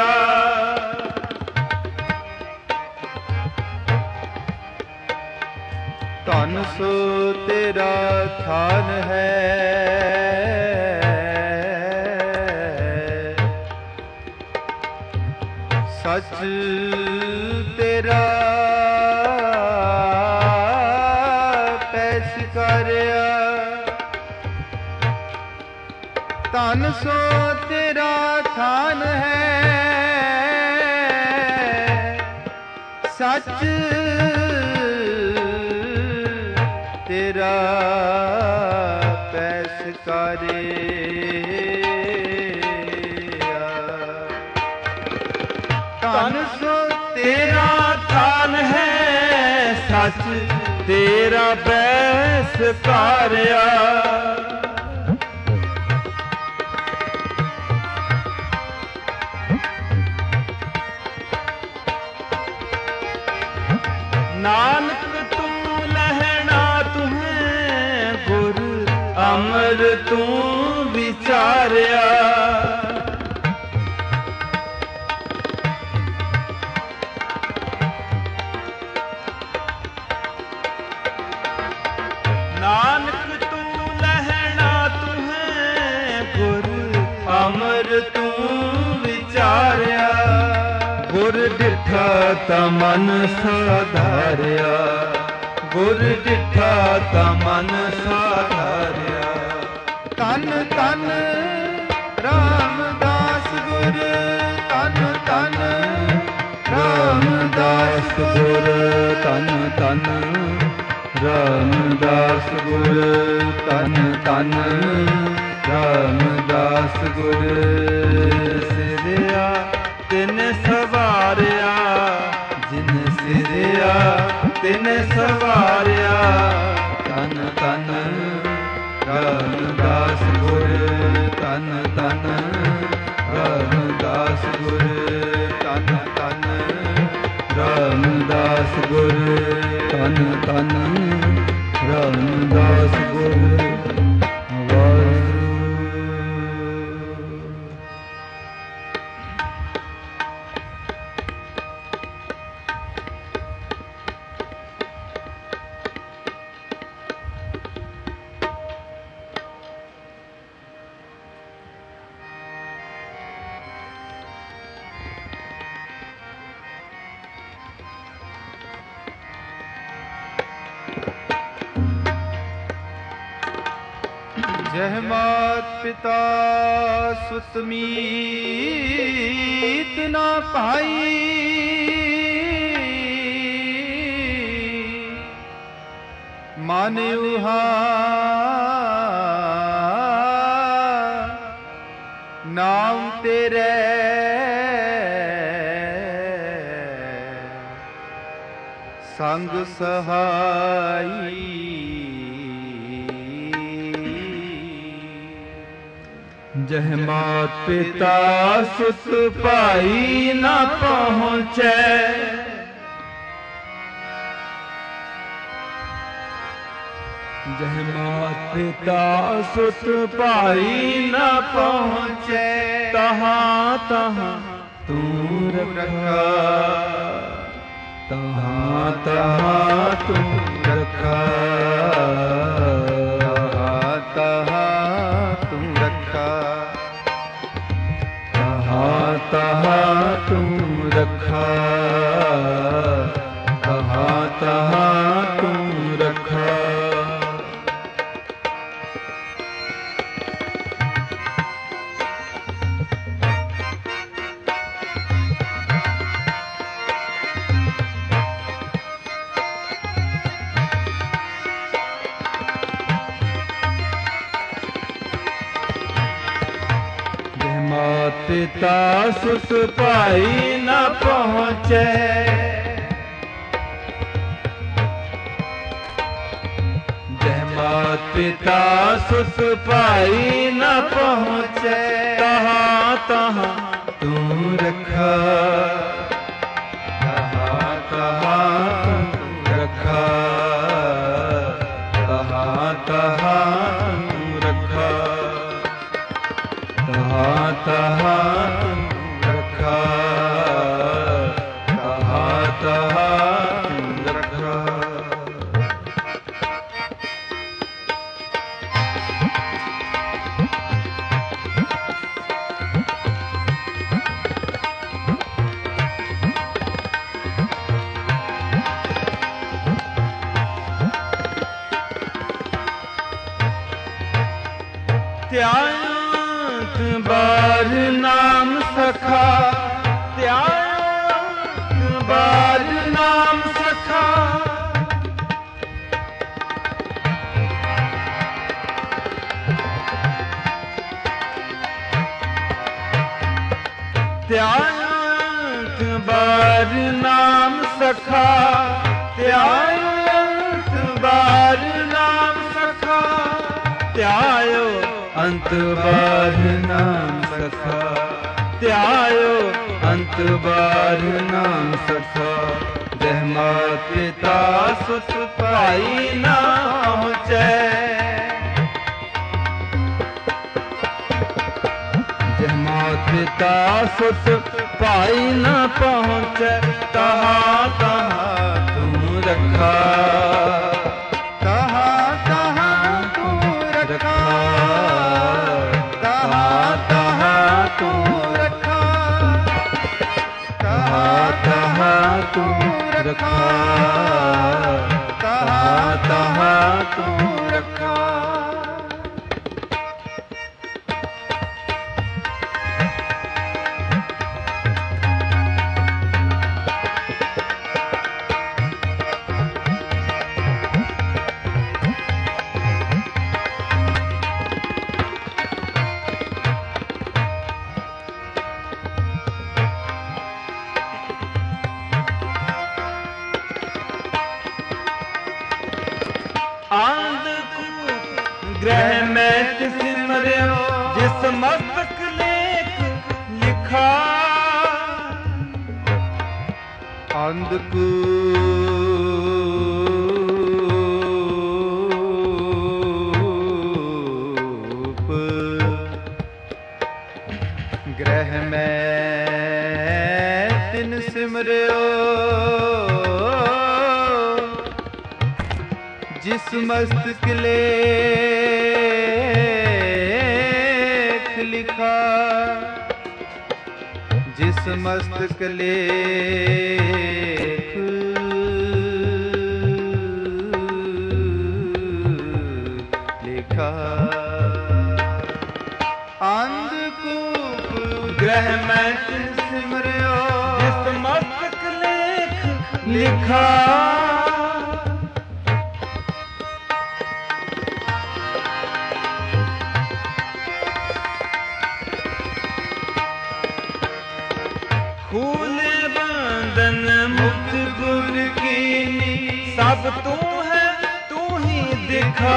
ਧਨ ਸੋ ਤੇਰਾ ਥਾਨ ਹੈ ਸਚ ਤੇਰਾ ਪੈਸ ਕਰਿਆ। ਧਨ ਸੋ ਤੇਰਾ ਥਾਨ ਹੈ ਸਚ ਤੇਰਾ ਪੈਸ ਕਰਿਆ। ਧਨ ਸੋ तेरा थान है सच तेरा पैस कार्या। नानक तू लहना तुम्हें गुर अमर तू विचारिया। नानक तू लहना तुम्हें गुर अमर तू विचारिया। गुर डिठा तमन साधारिया गुर डिठा तमन साधारिया। ਧੰਨ ਧੰਨ ਰਾਮਦਾਸ ਗੁਰ ਧੰਨ ਧੰਨ ਰਾਮਦਾਸ ਗੁਰ ਧੰਨ ਧੰਨ ਰਾਮਦਾਸ ਗੁਰ ਧੰਨ ਧੰਨ ਰਾਮਦਾਸ ਗੁਰ। ਸਿਰਿਆ ਤਿਨ ਸਵਾਰਿਆ ਜਿਨ ਸਿਰਿਆ ਤਿਨ ਸਵਾਰਿਆ। ਧੰਨ ਧੰਨ ਰਾਮਦਾਸ ਗੁਰ ਧੰਨ ਧੰਨ ਰਾਮਦਾਸ ਗੁਰ ਧੰਨ ਧੰਨ ਰਾਮਦਾਸ ਗੁਰ ਧੰਨ ਧੰਨ ਰਾਮਦਾਸ ਗੁਰ। ਵਾਹਿਗੁਰੂ। ਜਹ ਮਾਤ ਪਿਤਾ ਸੁਤ ਮੀਤ ਨਾ ਪਾਈ। ਮਨ ਉਹਾ ਨਾਮ ਤੇਰੇ ਸੰਗ ਸਹਾਈ। जह मात पिता सुत भाई न पहुँचे। जह मात पिता सुत भाई न पहुँचे। तहाँ तहाँ तू रखा तहाँ तहाँ तू रखा तहाँ तू रखा तहाँ तहाँ तू पिता सुत पाई न पहुँचे। जय मात पिता सुत पाई न पहुँचे। तहाँ तहाँ तू रखा, तहाँ तहाँ तू रखा, तहाँ तहाँ तू रखा, तहाँ तहाँ तू रखा, तहाँ तहाँ तू रखा। त्याग बार नाम सखा, त्याग बार नाम सखा। त्याग बार नाम सखा, त्याग बार नाम सखा। त्यायो अंत बार नाम सखा, त्यायो अंत बार नाम सखा। जय मात पिता सुत पाई न पहुँचे। जय मात पिता सुत पाई न पहुँचे। तहाँ तहाँ तू रखा, तहाँ तहाँ तू रखा, तहाँ तहाँ तू रखा, तहाँ तहाँ तू रखा, तहाँ तहाँ तू रखा। ग्रह में सिमरियो जिस मस्तक लेख लिखा। अंधकूप ग्रह में तिन सिमरियो जिस मस्तक लेख लिखा। जिस मस्तक लेख लिखा। अंधकूप ग्रह में सिमरियो जिस मस्तक लेख लिखा। खूले बंधन मुक्त गुर की सब तू है तू ही दिखा।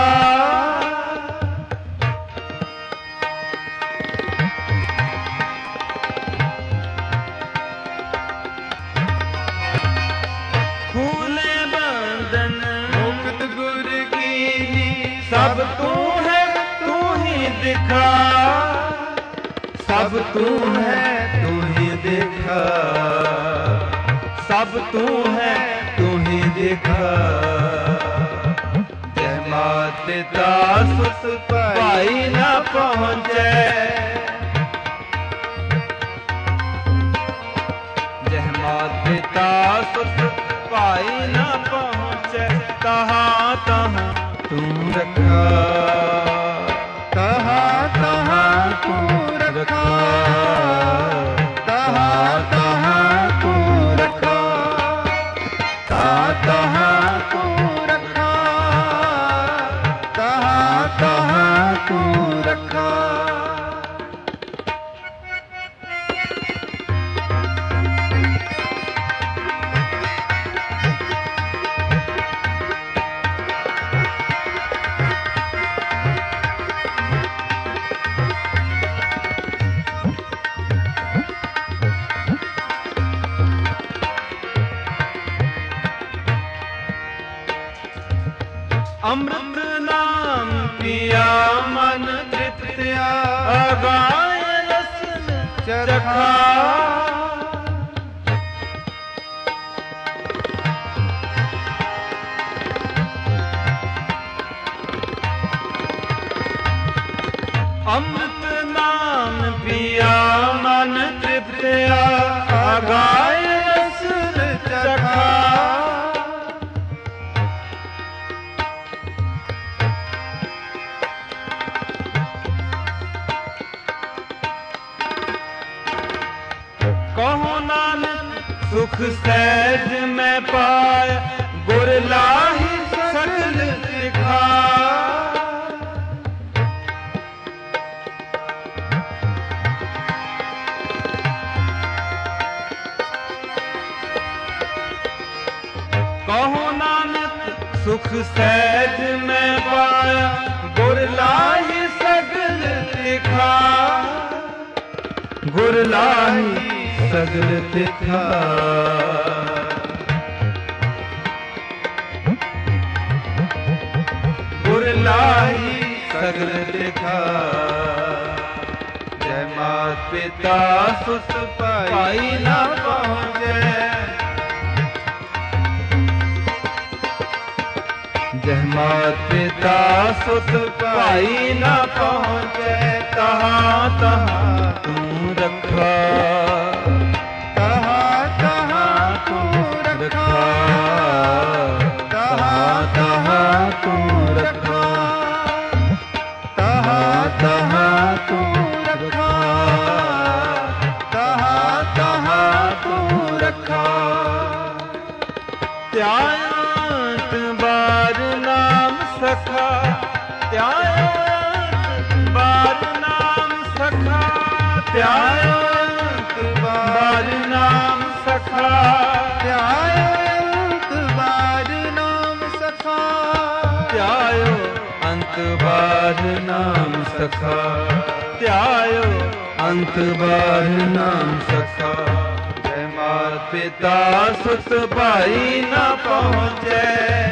खूले बंधन मुक्त गुर की सब तू है तू ही दिखा। सब तू है तू ही देखा। सब तू है तू ही देखा। जय मात पिता सुत पाई न पहुँचे। जय मात पिता सुत पाई न पहुँचे। तहाँ तहाँ तू रखा। तहाँ तहाँ तू रखा। तहाँ तहाँ तू रखा। तहाँ तहाँ तू रखा। तहाँ तहाँ तू रखा। अमृत नाम पिया मन तृप्त्या गाय रस चखा। अमृत नाम पिया मन तृप्त्या गाय रस चखा। कहो नानक सुख सहज में पाय गुर लाहि सकल सिखा। कहो नानक सुख सहज में पाया गुर लाहि सकल सिखा। गुर लाहि सगल तिखा। गुर लाहि सगल तिखा। जय मात पिता सुत पाई न पहुँचे। जय मात पिता सुत पाई न पहुँचे। तहाँ तहाँ तू रखा। तहाँ तहाँ तू रखा। तहाँ तहाँ तू रखा। तहाँ तहाँ तू रखा। तहाँ तहाँ तू रखा। त्यायंत बार नाम सखा। त्यायंत बार नाम सखा। त्यायंत बार नाम सखा। त्यायंत बार नाम सखा। त्यायो अंत बार नाम सखा। त्यायो अंत बार नाम सखा। जय मात पिता सुत पाई न पहुँचे।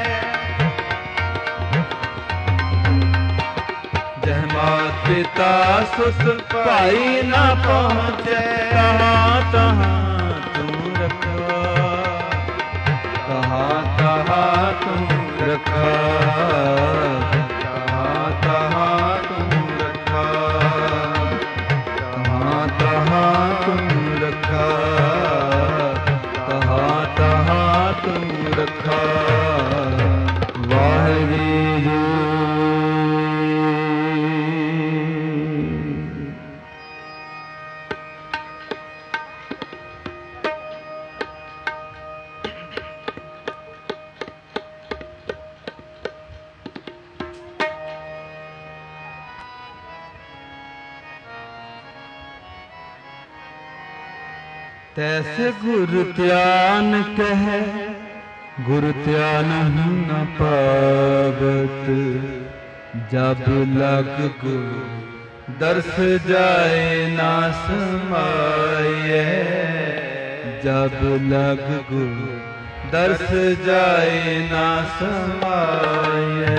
जय मात पिता सुत पाई न पहुँचे। तहाँ तहाँ तू रखा। तहाँ तहाँ तू रखा। तहाँ तहाँ तू रखा। तहाँ तहाँ तू रखा। तहाँ तहाँ तू रखा। वाहिगुरु। तैसे गुरु त्यान कहे गुरु त्यान न पावत। जब लग गुरु दर्श जाए ना समाये। जब लग गुरु दर्श जाए ना समाये।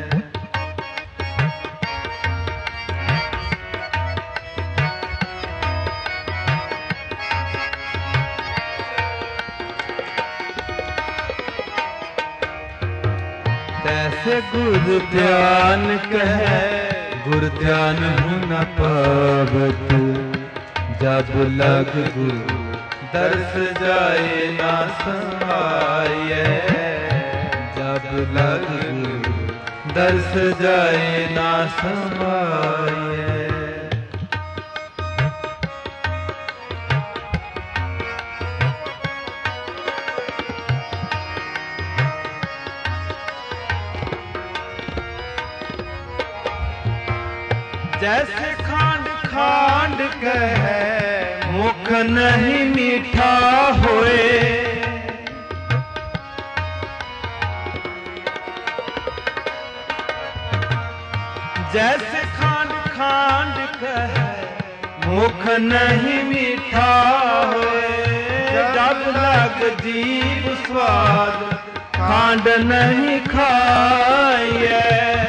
तैसे गुरु ध्यान कहे गुरु ध्यान न पावत। जब लग गुरु दर्श जाए ना समाये। जब लग गुरु दर्श जाए ना समाये। जैसे खांड खांड कहे मुख नहीं मीठा होए। जैसे खांड खांड कहे मुख नहीं मीठा होए। जब लग जीव स्वाद खांड नहीं खाइए।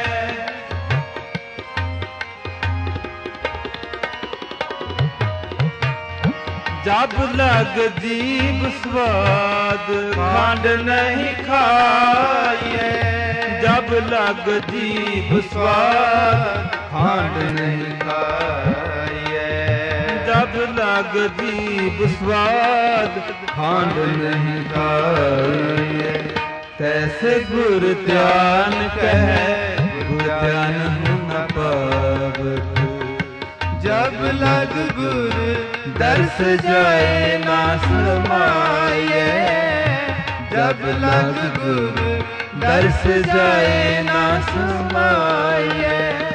जब लग जीभ स्वाद खांड नहीं खाइए। जब लग जीभ स्वाद खांड नहीं खाइए। जब लग जीभ स्वाद खांड नहीं खाइए। तैसे गुर ध्यान कहे गुर ध्यान न पावत। जब लग गुर दर्श जाए ना समाये। जब लग गुर दर्श जाए ना समाये।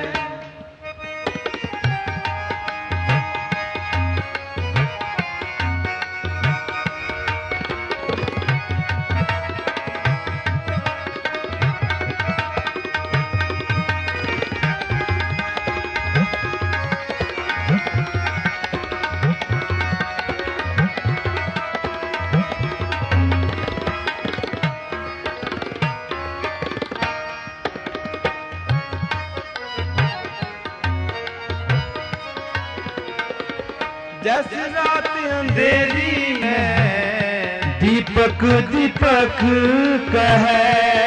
जैसे रात अंधेरी में दीपक दीपक कहे।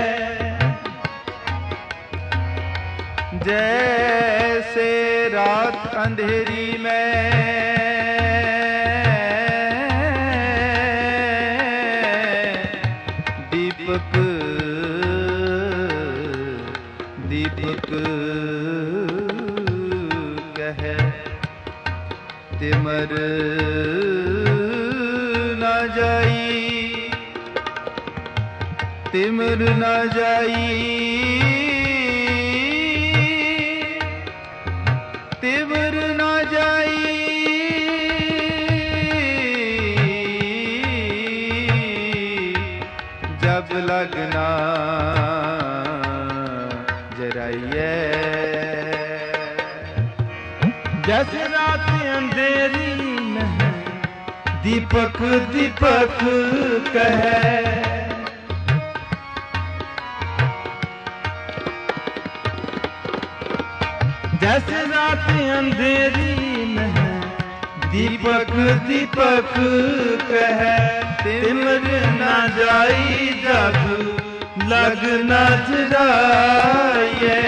जैसे रात अंधेरी में दीपक दीपक कहे। तिमर न जाई तिमर न जाई तिमर न जाई। जब लगना जराइए। जैसे रात अंधेरी में दीपक दीपक कहे। जैसे रात अंधेरी में दीपक दीपक कहे। तिमर न जाई जब लग न जराइए।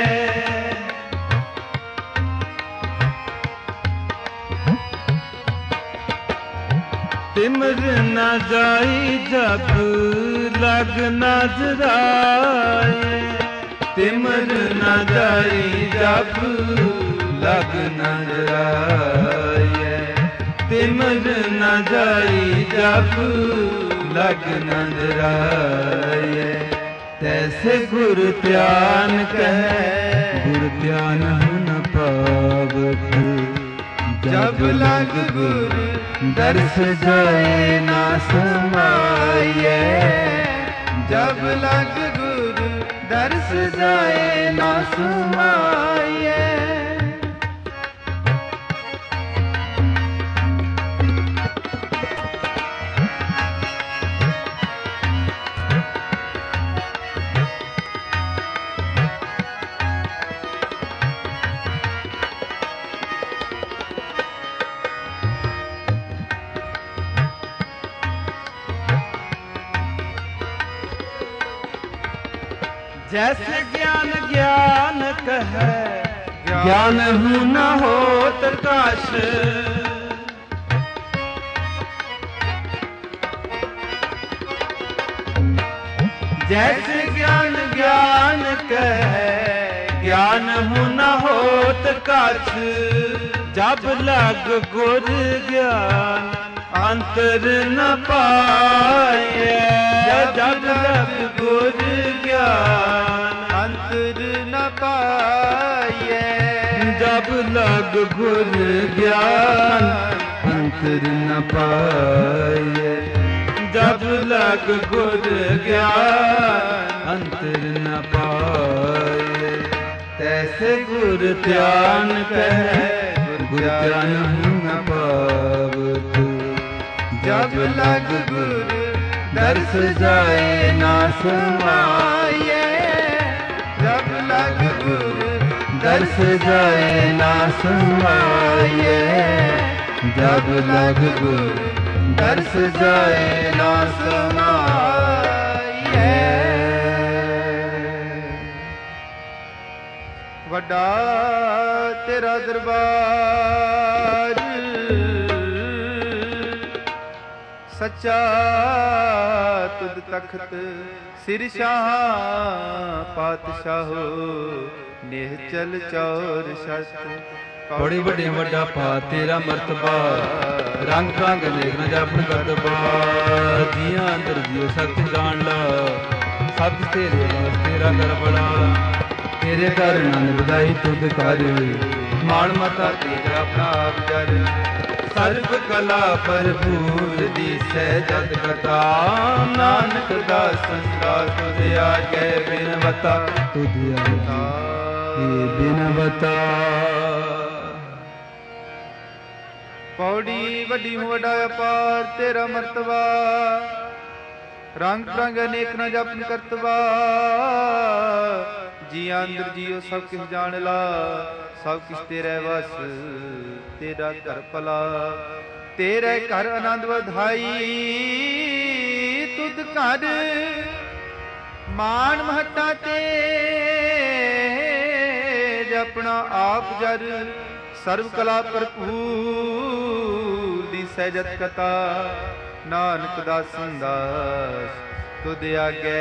तिमर न जाई जब लग न जराए। तिमर न जाई जब लग न जराए। तिमर न जाई जब लग न जराए। तैसे गुर ध्यान कहे गुर ध्यान न पावत। जब लग गुर दर्श जाए ना समाये। जब लग गुर दर्श जाए ना समाये। जैसे ज्ञान ज्ञान कहे ज्ञान हूँ न हो प्रकाश। जैसे ज्ञान ज्ञान कहे ज्ञान हूँ न हो प्रकाश। जब लग गुर ज्ञान अंतर न पाए। जब लग गुर ज्ञान अंतर न पाए। जब लग गुर ज्ञान अंतर न पाए। जब लग गुर ज्ञान अंतर न पाए। तैसे गुर ध्यान कहे गुर ध्यान न पावत। जब लग गुर दर्श जाए ना समाये। जब लग गुरु दर्श जाए ना समाये। जब लग गुरु दर्श जाए ना समाये। वड्डा तेरा दरबार सच्चा तुद तखत सिर शाह पातशाहो निहचल चौर शस्त। बड़ी बड़ी वड्डा पा तेरा मरतबा रंग रंग नेक न जापन करतबा। जिया अंदर जियो सत्य जान ला सब तेरे वास तेरा कर बड़ा। तेरे घर नंद बधाई तुद कर माण मता तेरा प्राप जर। सर्व कला भरपूर दिसै जद कथा नानक दास संस्था तुझ आगे बिनवता। तुझ आगे बिनवता। पौड़ी वड्डी वड्डा अपार तेरा मर्तबा रंग रंग अनेक न जपन करतबा। जिया अंदर जियो सब किस जान ला सब किस तेरे वस तेरा घर भला। तेरे घर आनंद वधाई तुद घर मान महता तेज अपना आप जर। सर्व कला भरपूर दी सहजत कथा नानक दासन दास तुद आगे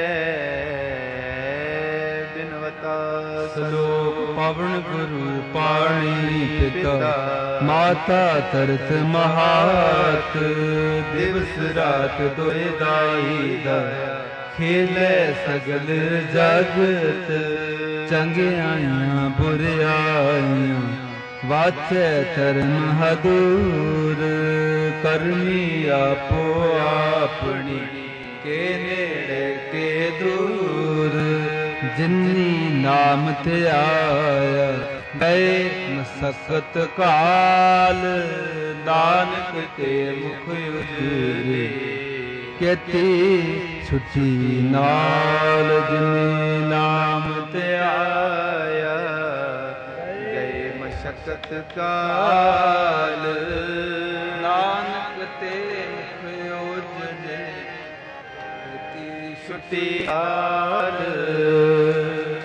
बिनवता। सलोक पवन गुरु पाणी पिता माता तरत महात। दिवस रात दोए दाई दया खेले सगल जगत। चंगियाइयां बुरियाइयां वाचे धर्म हदूर। करनी आपो आपनी के नेड़े के दूर। जिन्नी नाम ते आया गए मसकत काल। नानक के मुख उजरे केती छुट्टी नाल। जिन्नी नाम ते आया गए मशक्कत काल। नानक ते मुख उजरे केती छुट्टी नाल।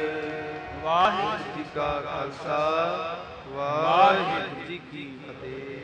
वाहिगुरू जी का खालसा वाहिगुरू जी की फतेह।